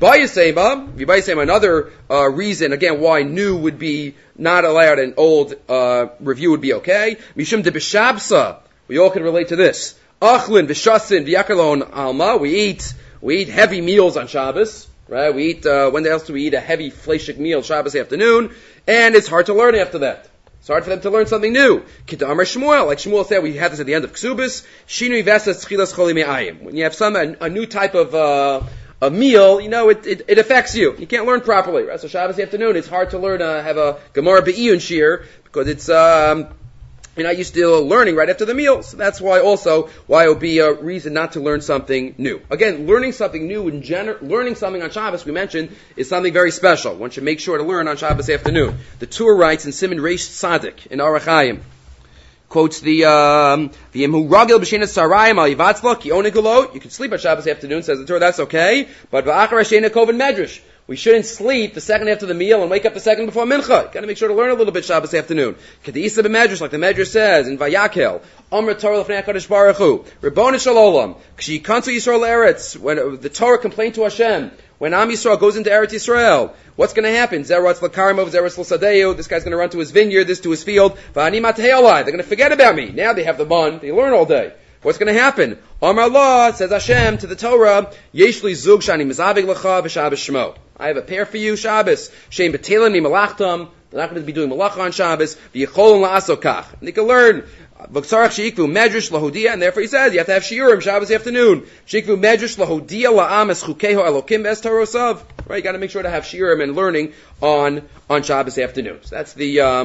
V'bayisema, another reason, again, why new would be not allowed and old review would be okay. Mishum de b'shabsa, we all can relate to this. Achlin v'shasin v'yakalon alma, we eat heavy meals on Shabbos, right? We eat, when else do we eat a heavy fleshik meal Shabbos afternoon? And it's hard to learn after that. It's hard for them to learn something new. Kidamar Shmuel, like Shmuel said, we had this at the end of Ksubis. Shinui vesas tchilas choli me'ayim. When you have a new type of a meal, it affects you. You can't learn properly, right? So Shabbos afternoon, it's hard to learn, have a Gemara Be'iyun shir, because it's, you're not used to learning right after the meal. So that's why it would be a reason not to learn something new. Again, learning something new in general, learning something on Shabbos, we mentioned, is something very special. One should make sure to learn on Shabbos afternoon. The Tur writes in Siman Reish Tzadik in Orach Chaim, quotes the Yemhu Ragil B'Shenas Sarayim Al Yivatzla Ki Onegulot. You can sleep on Shabbos afternoon, says the Torah, that's okay. But V'achar Hashena Koven Medrash. We shouldn't sleep the second after the meal and wake up the second before mincha. Got to make sure to learn a little bit Shabbos afternoon. Kedisa b'medrash, like the medrash says in Vayakel. Amr Torah l'fnei HaKadosh Baruch Hu. Ribbon Shalom. K'shi kantu Yisrael Eretz. When the Torah complained to Hashem, when Am Yisrael goes into Eretz Yisrael, what's going to happen? Zeretz l'karmov, Zeretz l'sadeu. This guy's going to run to his vineyard, this to his field. V'ani matei alai. They're going to forget about me. Now they have the bun. They learn all day. What's going to happen? Amar Allah, says Hashem to the Torah, Yesh li zug shani mizavig l'cha v'Shabbos shmo. I have a pair for you, Shabbos. Shem b'telan mi malachtam. They're not going to be doing malacha on Shabbos. V'yicholun la'aso kach. And they can learn. V'ksarach she'ikvu medrash lahodia, and therefore he says you have to have shiurim Shabbos afternoon. She'ikvu medrash lahodia la'am es chukeho elokim es tarosav. Right, you got to make sure to have shiurim and learning on Shabbos afternoon. So that's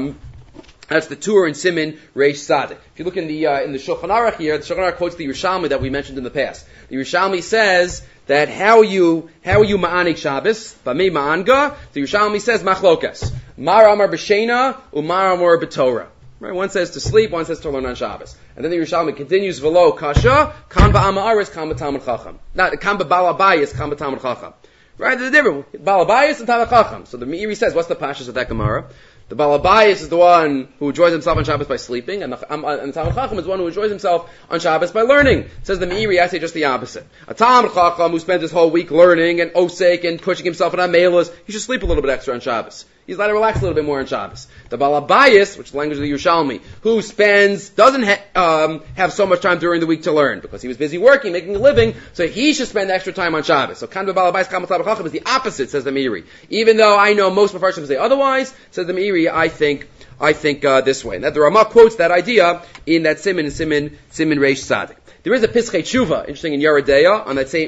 the tour in Siman Reish Sadik. If you look in the Shulchan Aruch here, the Shulchan Aruch quotes the Yerushalmi that we mentioned in the past. The Yerushalmi says that how are you ma'anik Shabbos? B'mei ma'anga. The Yerushalmi says machlokas. Mar amar b'sheina umar amar b'torah. Right? One says to sleep, one says to learn on Shabbos. And then the Yerushalmi continues v'lo kasha kan ba'amaris kan b'talmid chacham. Not kan b'balabayis kan b'talmid chacham. Right? There's a difference. Balabayis and talmid chacham. So the Meiri says, what's the pashas of that Gemara? The Balabayis is the one who enjoys himself on Shabbos by sleeping, and the Talmid Chacham is the one who enjoys himself on Shabbos by learning. Says the Meiri, I say just the opposite. A Talmid Chacham who spends his whole week learning and osek and pushing himself on Amelis, he should sleep a little bit extra on Shabbos. He's allowed to relax a little bit more on Shabbos. The Balabayis, which is the language of the Yerushalmi, who doesn't have so much time during the week to learn, because he was busy working, making a living, so he should spend extra time on Shabbos. So Kan Balabayis, Kan Talmid Chacham is the opposite, says the Meiri. Even though I know most Mefarshim say otherwise, says the Meiri, I think this way. And that the Ramah quotes that idea in that Siman Reish Sadik. There is a Pischei Tshuva, interesting, in Yeridea, on that same,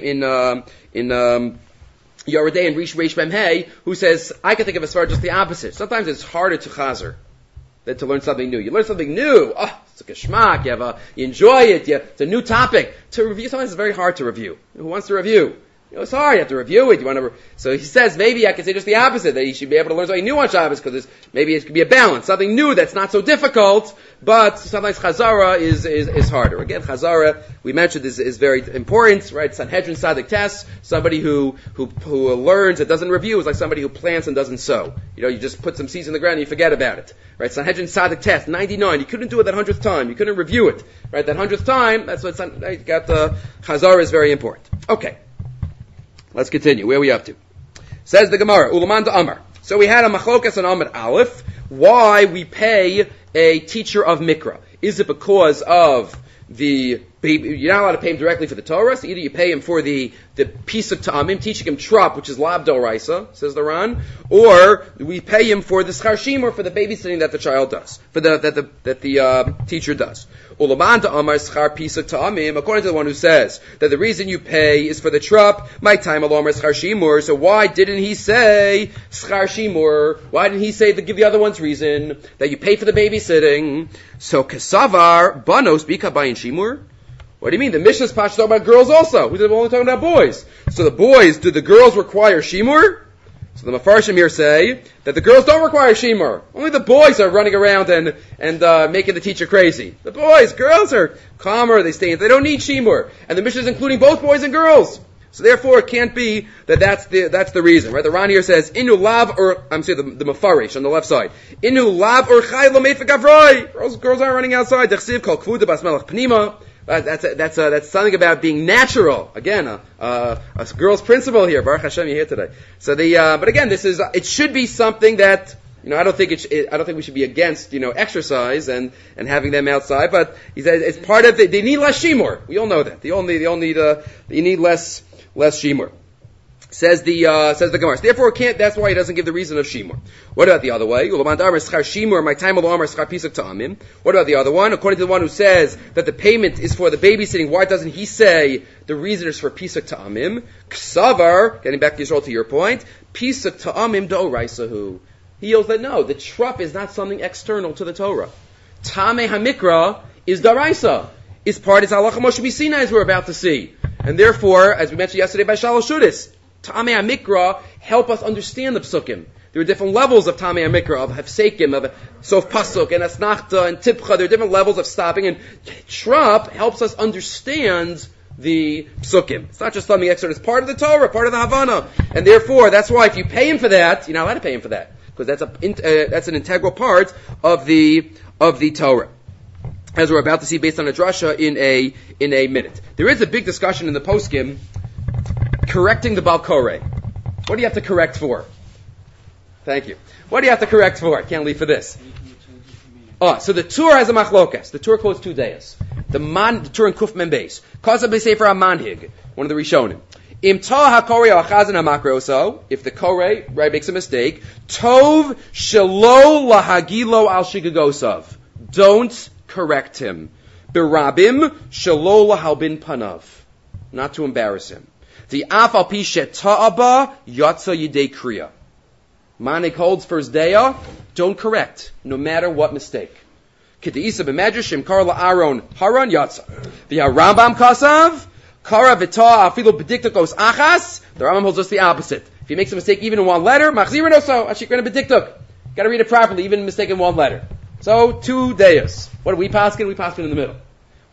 in Yeridea and Reish Memhei, who says, I can think of as far just the opposite. Sometimes it's harder to chazer than to learn something new. You learn something new, it's like a shmak, you enjoy it, it's a new topic. To review, sometimes it's very hard to review. Who wants to review? It's hard, you have to review it, so he says, maybe I can say just the opposite, that he should be able to learn something new on Shabbos, because maybe it could be a balance, something new that's not so difficult, but sometimes Chazara is harder. Again, Chazara, we mentioned, is very important, right? Sanhedrin Sadik test, somebody who learns and doesn't review is like somebody who plants and doesn't sow. You just put some seeds in the ground and you forget about it. Right? Sanhedrin Sadik test, 99, you couldn't do it that 100th time, you couldn't review it. Right? That 100th time, that's what Chazara is very important. Okay. Let's continue. Where are we up to? Says the Gemara, Ulaman to Amar. So we had a machlokas on Amar Aleph. Why we pay a teacher of Mikra? Is it because of the baby? You're not allowed to pay him directly for the Torah. So either you pay him for the Pisuk Ta'amim, teaching him Trop, which is Labdo Raisa, says the Ran, or we pay him for the Schar Shimur, for the babysitting that the child does, that the teacher does. Ulaman to Amar Schar Pisuk Ta'amim, according to the one who says that the reason you pay is for the Trop, my time alomar Schar Shimur. So why didn't he say Schar Shimur? Why didn't he give the other one's reason that you pay for the babysitting? So Kasavar Banos Bika Bayin Shimur. What do you mean? The Mishnah's Pasha talking about girls also. We're only talking about boys. So the boys, do the girls require Shimur? So the Mefarshim here say that the girls don't require Shimur. Only the boys are running around and making the teacher crazy. The girls are calmer, they don't need Shimur. And the Mishnah is including both boys and girls. So therefore it can't be that's the reason. Right? The Ran here says, Inu lav the Mefarish on the left side. Inu lav or chay lo meifek avroi. Girls aren't running outside. Dechsiv kol kvuda bas melech pnima. That's something about being natural. Again, a girl's principle here. Baruch Hashem, you're here today. So but again, it should be something that, I don't think we should be against, exercise and having them outside, but he said it's part of they need less shimur. We all know that. They need less shimur. Says the Gemara. Therefore, that's why he doesn't give the reason of shimur. What about the other way? What about the other one? According to the one who says that the payment is for the babysitting, why doesn't he say the reason is for pisuk ta'amim? Ksavar, getting back to Yisrael to your point, pisuk ta'amim do'raisahu. He yells that no, the trup is not something external to the Torah. Tameh hamikra is daraisa. It's halacha Moshe Sinai, as we're about to see. And therefore, as we mentioned yesterday by Shalosh Shudis, Tamei HaMikra help us understand the psukim. There are different levels of Tamei HaMikra, of Hefsekim, of Sof Pasuk, and Asnachta, and Tipcha. There are different levels of stopping, and Trop helps us understand the psukim. It's not just something extra, it's part of the Torah, part of the Havana. And therefore, that's why if you pay him for that, you're not allowed to pay him for that. Because that's an integral part of the Torah. As we're about to see based on a drasha in a minute. There is a big discussion in the poskim correcting the Baal Koreh. What do you have to correct for? Thank you. What do you have to correct for? I can't leave for this. So the Tur has a machlokas. The Tur quotes 2 days. The Tur in Kuf Membeis. Kaza b'Sefer HaManhig, one of the Rishonim. Im ta hakore achazan hamakroso, if the kore, right, makes a mistake, tov shelo lahagilo al shigagosav. Don't correct him. Birabim shelo lahalbin panav. Not to embarrass him. The afal pi sheta'aba yatsa yidei kriya. Manik holds first daya, don't correct, no matter what mistake. K'de'isa b'medrash shimkar la'aron haran yatsa. The Rambam kasav, kara v'ta afilu b'diktukos achas, the Rambam holds just the opposite. If he makes a mistake even in one letter, machzirin oso, ashikran b'diktuk. Gotta read it properly, even a mistake in one letter. So, 2 dayas. What do we paskin? We paskin in the middle.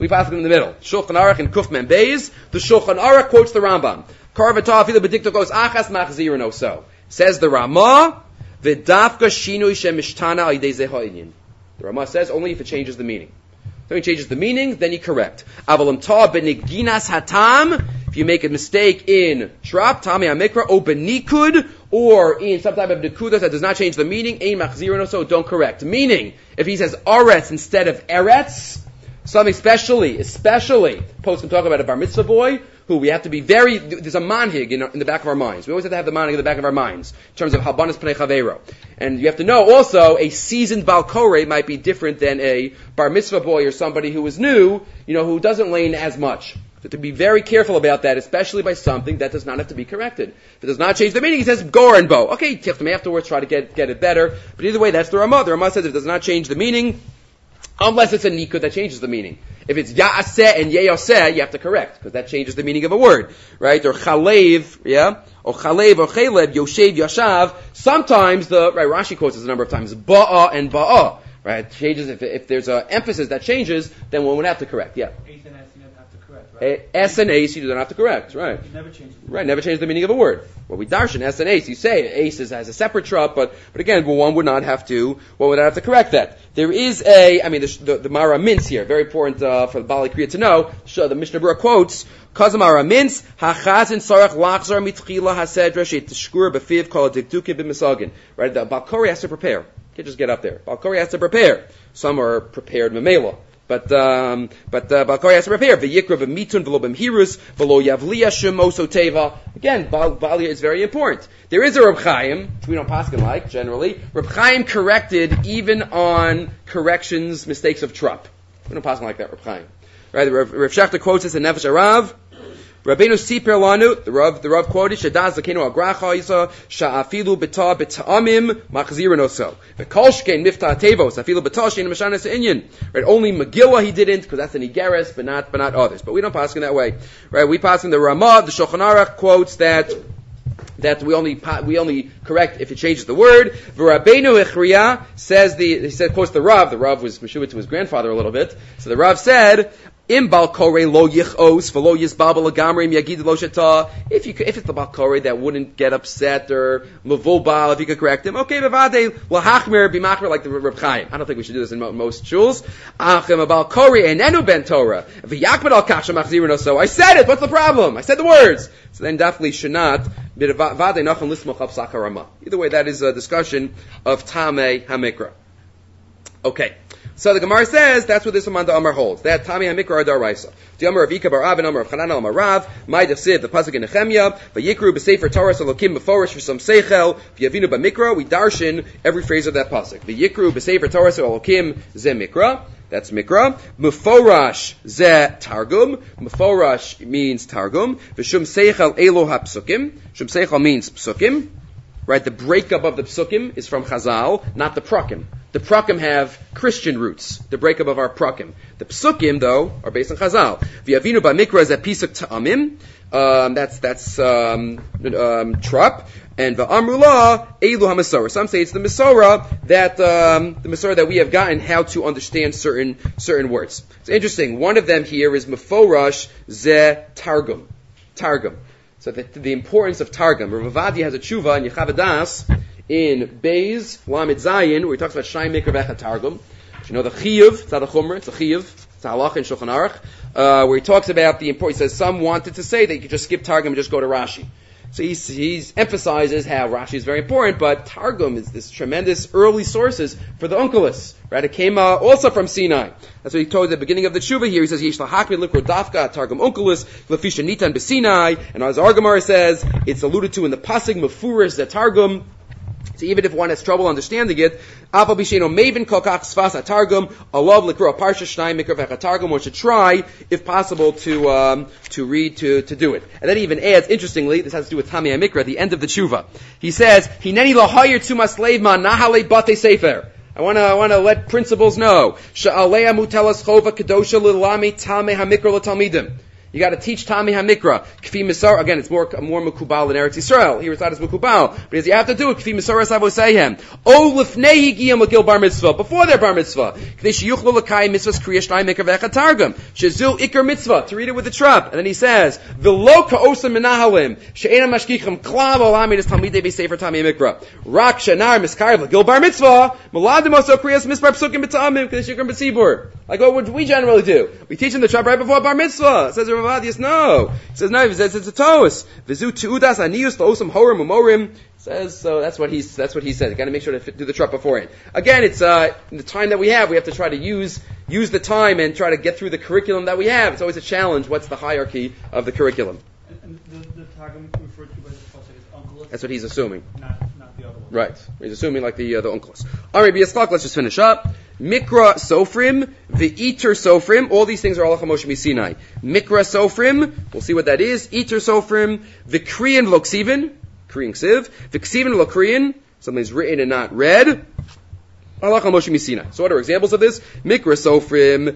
Shulchan Aruch and Kuf Mem Beis. The Shulchan Aruch quotes the Rambam. Kara v'ta afilu b'diktukos achas machzirin oso. Says the Ramah, v'dafka shinui shemishtana al yidei zeh ha'inyan. The Ramah says only if it changes the meaning. So when it changes the meaning, then you correct. Avalam ta b'niginas hatam, if you make a mistake in trap, tami amikra, o b'nikud, or in some type of nikudas that does not change the meaning, ein machzirin oso, don't correct. Meaning, if he says aretz instead of eretz, something especially, post can talk about a bar mitzvah boy, who we have to be there's a manhig in the back of our minds. We always have to have the manhig in the back of our minds, in terms of halbanas pnei chaveiro. And you have to know also, a seasoned bal koreh might be different than a bar mitzvah boy or somebody who is new, who doesn't learn as much. So to be very careful about that, especially by something that does not have to be corrected. If it does not change the meaning, he says gor and bo. Okay, tiftim afterwards, try to get it better. But either way, that's the Ramah. The Ramah says if it does not change the meaning, unless it's a nikud that changes the meaning. If it's ya'aseh and yeyoseh, you have to correct, because that changes the meaning of a word, right? Or chalev, or chalev or chaleb, yoshev, yashav. Sometimes Rashi quotes this a number of times, ba'a and ba'a, right? Changes, if there's an emphasis that changes, then one would have to correct, yeah. Ace and S you don't have to correct, right? S and ace you don't have to correct, right? You never change it. Right, never change the meaning of a word. Well, we darshan S and ace. You say ace has a separate trup, but again, one would not have to correct that. There is the Mara Mintz here, very important for the Bali Kriya to know. The Mishnah Berurah quotes, Kazamara Mintz, Hachazin Sarach Lachzar Mitchila Hasedra Shet Shkur Befiv Kol Dikdukim B'Misagin. Right, the Balkori has to prepare. You can't just get up there. Balkori has to prepare. Some are prepared memela. But Balkori has to prepare. V'yikra v'mitun v'lo b'mhirus v'lo yavliya shemoso teva. Again, Balia is very important. There is a Reb Chaim, which we don't paskin like, generally. Reb Chaim corrected even on corrections, mistakes of trup. We don't paskin like that, Reb Chaim. Right, Reb Shechter quotes this in Nefesh Arav. Rabbeinu Siper Lanu, the Rav quoted, Shadaz Zakenu Agracha Yisa, Sha'afilu B'ta B'ta'amim Machzirin Oso. V'kolshkein Miftah Tevos, Afilu B'ta Shein Mashanas Inyan. Right, only Megillah he didn't, because that's an Igeres, but not others. But we don't pass in that way. Right, we pass in the Ramah, the Shulchan Aruch quotes that we only correct if it changes the word. V'Rabbeinu Echriya quotes the Rav was Meshuvah to his grandfather a little bit. So the Rav said, Im bal koreh lo yichos v'lo yisbabel lagamrim yagid lo sheta. If it's the bal koreh that wouldn't get upset or mavobal, if you could correct him, okay, bevadei lahachmir b'machmir like the Reb Chaim. I don't think we should do this in most shuls. Achim bal koreh enenu ben Torah v'yakbed al kasha machzirin oso. I said it. What's the problem? I said the words. So then definitely should not. Either way, that is a discussion of Tamei HaMikra. Okay. So the Gemara says that's what this Amanda Amar holds. That Tami HaMikra Daraisa. The Amar of Ika Bar Av and Amar of Chananel Amar Rav. Ma'id Siv, the pasuk in Nehemiah. V'yikru b'sefer Torah Salokim b'forish for some seichel. V'yavinu b'mikra. We darshan every phrase of that pasuk. V'yikru b'sefer Torah Salokim ze mikra. That's mikra. Meforash ze targum. Meforash means targum. V'shum seichel elo ha'psukim. Shum seichel means psukim. Right, the breakup of the psukim is from Chazal, not the prakim. The prakim have Christian roots, the breakup of our prakim. The psukim, though, are based on Chazal. V'yavinu b'mikra is a pisuk ta'amim. That's trup. And v'amrula elu ha'masora. Some say it's the Masorah that we have gotten how to understand certain words. It's interesting. One of them here is meforash ze targum. Targum. So the importance of Targum. Rav Ovadia has a tshuva in Yechav Das in Beis Lamed Zayin where he talks about Shai Mikra V'Echa Targum. You know the Chiyuv, it's not a Chumrah, it's a Chiyuv, it's a Halach in Shulchan Aruch, where he talks about the importance. He says some wanted to say that you could just skip Targum and just go to Rashi. So he emphasizes how Rashi is very important, but Targum is this tremendous early sources for the Onkelos. Right? It came also from Sinai. That's what he told at the beginning of the Tshuva here. He says, Yesh lahakmi likro dafka Targum Onkelos lefisha nitan b'Sinai. And as Argamar says, it's alluded to in the Pasig Mefurish that Targum. So even if one has trouble understanding it, Afal b'sheino mevin kokach sfas hatargum alav likro parsha shnai mikra v'chatargum, one should try, if possible, to read to do it. And then he even adds, interestingly, this has to do with Tami HaMikra at the end of the tshuva. He says, Hineni lahayer tumas leivma nahale bate sefer. I want to let principals know. Sha'alei mutelas chova kedosha lilami Tami HaMikra l'talmidim. You got to teach Tami HaMikra. Kfi Misar, again, it's more Mekubal in Eretz Yisrael. Here it's not as Mekubal. But you have to do it. Kfi Misar Savoseihem. O Lifnei Higiyam L'Gil Bar Mitzvah. Before their Bar Mitzvah. K'dei Sheyuchlu L'Kai Mitzvahs Kriya Shnai Mikra V'Echa Targum. Shezil Iker Mitzvah. To read it with the trap. And then he says, V'lo Ka'osam Menahalim. She'ena Mashkichim Klav Olami Des Talmidei B'Sefer Tami HaMikra. Rak Shanar Miskar L'Gil Bar Mitzvah. Maladim Oso Kriyas Mispar Psukim B'Tamim. K'dei Shikrim B'Tzibur. Like what would we generally do? We teach them the trap right before Bar Mitzvah. It says Ravadius, no. He says no. He says it's a toast. Vizu tuudas anius laosam horim umorim. Says so. That's what he said. You got to make sure to do the trap beforehand. Again, it's in the time that we have. We have to try to use the time and try to get through the curriculum that we have. It's always a challenge. What's the hierarchy of the curriculum? And the Targum referred to by the Pasuk is Onkelos. That's what he's assuming. Not the other one. Right. He's assuming like the Onkelos. All right, B'Yitzchak, let's just finish up. Mikra Sofrim, V'Iter Sofrim, all these things are Halacha Moshe Misinai. Mikra Sofrim, we'll see what that is. Iter Sofrim, V'Kriyan V'Loksivin, Kriyan Ksiv, V'Ksivin V'Lokriyan, something's written and not read. Halacha Moshe Misinai. So what are examples of this? Mikra Sofrim,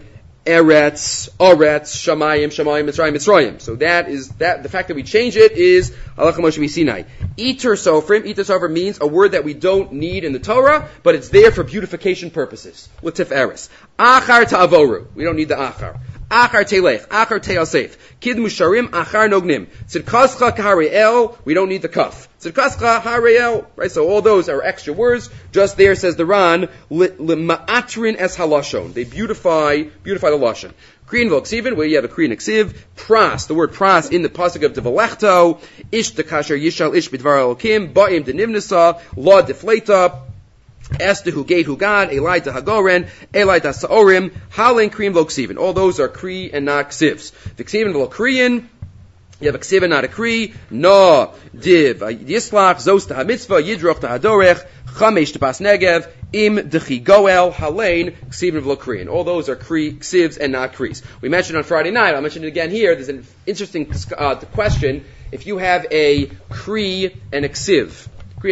Eretz, Shamayim, Mitzrayim. So that is that. The fact that we change it is Halacha Moshe Misinai. Iter Sofrim means a word that we don't need in the Torah, but it's there for beautification purposes. L'tif eres. Achar ta'avoru. We don't need the achar. Achar telech. Achar te'asef. Kid musharim. Achar nognim. Tzidkascha kahariel. We don't need the kaf. Tzidkascha hariel. Right. So all those are extra words. Just there says the Ran. L'ma'atrin es halashon. They beautify the lashon. Kriyan v'oksivin, where you have a kriyan ksiv. Pras, the word pras in the pasuk of Devalechto. Ish dekasher yishal ish bidvar elokim. Ba'im denivnasa. La deflata. Esther who gate who God. Elai da hagoren. Elai da saorim. Halen kriyan v'oksivin. All those are kri and not ksivs. V'ksivin v'lokriyan. You have a ksiv and not a kri. No. Div. Yislach. Zos ta mitzvah. Yidroch ta hadorech. Chamesh to Bas Negev, Im Dechi Goel, Halein, Ksivin V'Lokriyan. All those are Ksivs and not Kris. We mentioned on Friday night, I'll mention it again here, there's an interesting question. If you have a Kri and a Ksiv,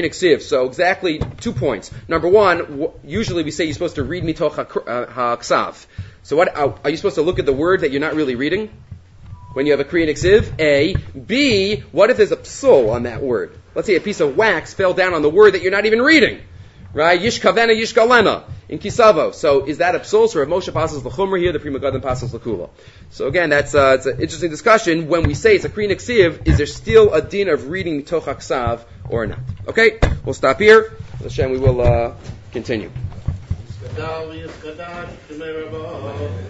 so exactly 2 points. Number one, usually we say you're supposed to read Mitoch HaKsav. So what, are you supposed to look at the word that you're not really reading? When you have a Kri and a Ksiv? A. B. What if there's a psul on that word? Let's say a piece of wax fell down on the word that you're not even reading. Right? Yishkavena, Yishkalena. In Kisavo. So is that a psul? So Rav Moshe passes l'chumra here, the Pri Megadim passes l'kula. So again, it's an interesting discussion. When we say it's a Kri and a Ksiv, is there still a din of reading Mitoch HaKsav or not? Okay? We'll stop here. Hashem, we will continue.